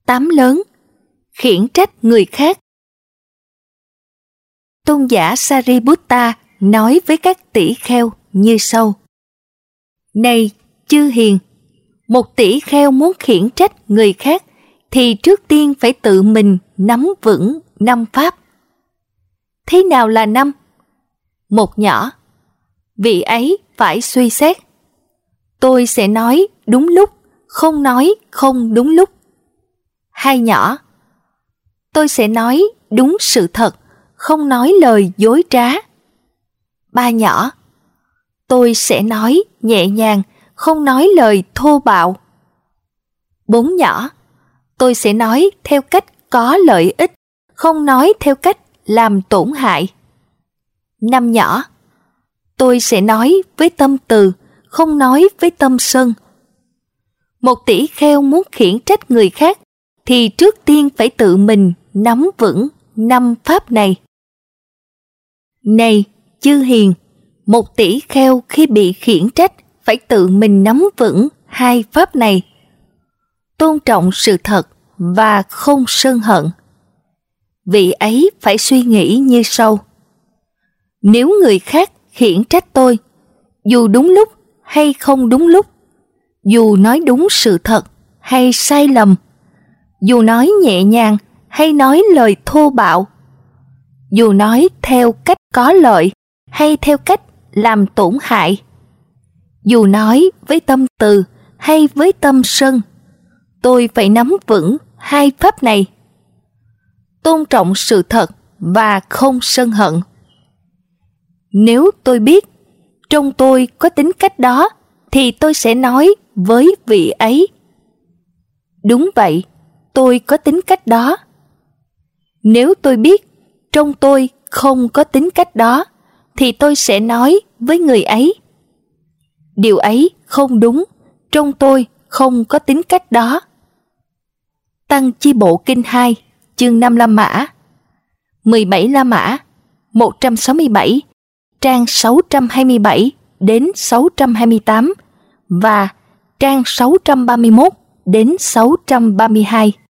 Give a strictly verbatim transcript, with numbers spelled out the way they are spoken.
tám lớn, khiển trách người khác. Tôn giả Sariputta nói với các tỷ kheo như sau: Này chư hiền, một tỷ kheo muốn khiển trách người khác thì trước tiên phải tự mình nắm vững năm pháp. Thế nào là năm? Một nhỏ, vị ấy phải suy xét. Tôi sẽ nói đúng lúc, không nói không đúng lúc. Hai nhỏ, tôi sẽ nói đúng sự thật, không nói lời dối trá. Ba nhỏ, tôi sẽ nói nhẹ nhàng, không nói lời thô bạo. Bốn nhỏ, tôi sẽ nói theo cách có lợi ích, không nói theo cách làm tổn hại. Năm nhỏ, tôi sẽ nói với tâm từ, không nói với tâm sân. Một tỷ kheo muốn khiển trách người khác thì trước tiên phải tự mình nắm vững năm pháp này. Này chư hiền, một tỷ kheo khi bị khiển trách phải tự mình nắm vững hai pháp này: tôn trọng sự thật và không sân hận. Vị ấy phải suy nghĩ như sau: nếu người khác khiển trách tôi, dù đúng lúc hay không đúng lúc, dù nói đúng sự thật hay sai lầm, dù nói nhẹ nhàng hay nói lời thô bạo, dù nói theo cách có lợi hay theo cách làm tổn hại, dù nói với tâm từ hay với tâm sân, tôi phải nắm vững hai pháp này: tôn trọng sự thật và không sân hận. Nếu tôi biết trong tôi có tính cách đó thì tôi sẽ nói với vị ấy: đúng vậy, tôi có tính cách đó. Nếu tôi biết trong tôi không có tính cách đó thì tôi sẽ nói với người ấy: điều ấy không đúng, trong tôi không có tính cách đó. Tăng Chi Bộ Kinh hai, chương năm La Mã, mười bảy La Mã, một trăm sáu mươi bảy, trang sáu trăm hai mươi bảy đến sáu trăm hai mươi tám và trang sáu trăm ba mươi mốt đến sáu trăm ba mươi hai.